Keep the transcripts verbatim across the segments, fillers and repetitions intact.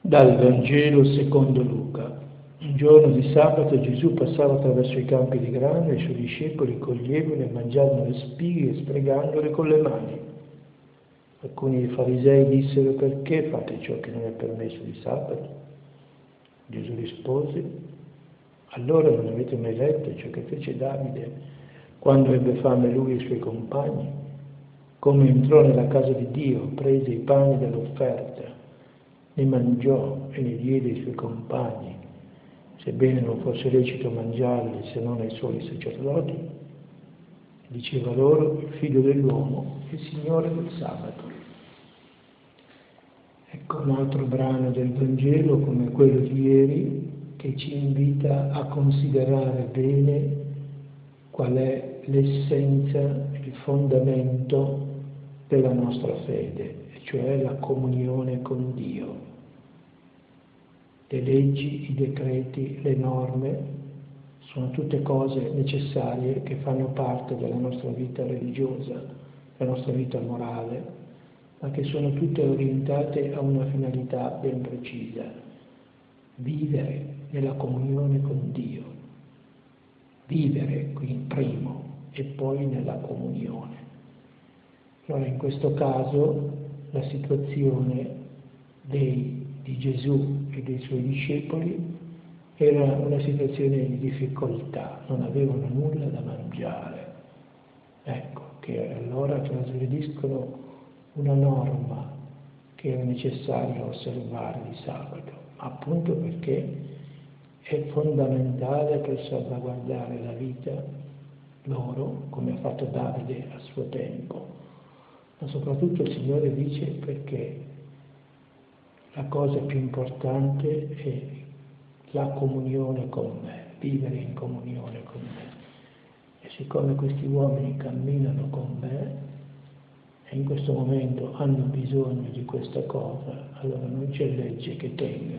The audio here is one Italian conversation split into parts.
Dal Vangelo secondo Luca. Un giorno di sabato Gesù passava attraverso i campi di grano e i suoi discepoli coglievano e mangiavano le spighe sfregandole con le mani. Alcuni dei farisei dissero: perché fate ciò che non è permesso di sabato? Gesù rispose: allora non avete mai letto ciò che fece Davide quando ebbe fame lui e i suoi compagni? Come entrò nella casa di Dio, prese i pani dell'offerta, ne mangiò e ne diede ai suoi compagni, sebbene non fosse lecito mangiarli se non ai soli sacerdoti. Diceva loro: il figlio dell'uomo è il Signore del sabato. Ecco un altro brano del Vangelo come quello di ieri che ci invita a considerare bene qual è l'essenza, il fondamento della nostra fede, cioè la comunione con Dio. Le leggi, i decreti, le norme sono tutte cose necessarie che fanno parte della nostra vita religiosa, della nostra vita morale, ma che sono tutte orientate a una finalità ben precisa: vivere nella comunione con Dio. Vivere qui in primo e poi nella comunione. Allora in questo caso la situazione dei, di Gesù e dei suoi discepoli era una situazione di difficoltà, non avevano nulla da mangiare. Ecco, che allora trasgrediscono una norma che era necessario osservare di sabato, appunto perché è fondamentale per salvaguardare la vita loro, come ha fatto Davide a suo tempo. Ma soprattutto il Signore dice perché la cosa più importante è la comunione con me, vivere in comunione con me. E siccome questi uomini camminano con me e in questo momento hanno bisogno di questa cosa, allora non c'è legge che tenga.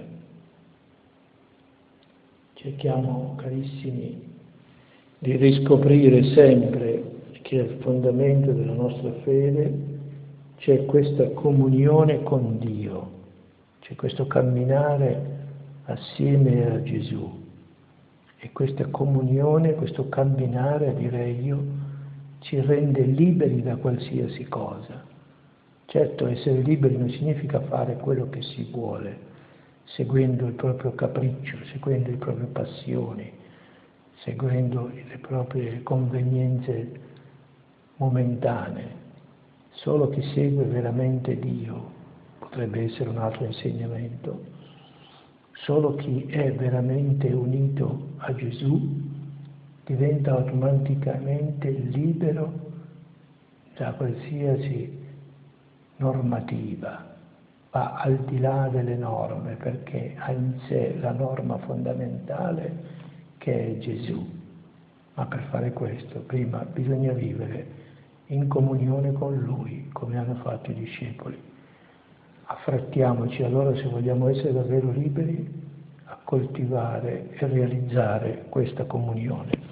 Cerchiamo, carissimi, di riscoprire sempre che al fondamento della nostra fede c'è questa comunione con Dio, c'è questo camminare assieme a Gesù. E questa comunione, questo camminare, direi io, ci rende liberi da qualsiasi cosa. Certo, essere liberi non significa fare quello che si vuole, seguendo il proprio capriccio, seguendo le proprie passioni, seguendo le proprie convenienze momentanee. Solo chi segue veramente Dio, potrebbe essere un altro insegnamento, solo chi è veramente unito a Gesù diventa automaticamente libero da qualsiasi normativa, va al di là delle norme perché ha in sé la norma fondamentale che è Gesù. Ma per fare questo prima bisogna vivere in comunione con Lui, come hanno fatto i discepoli. Affrettiamoci allora, se vogliamo essere davvero liberi, a coltivare e realizzare questa comunione.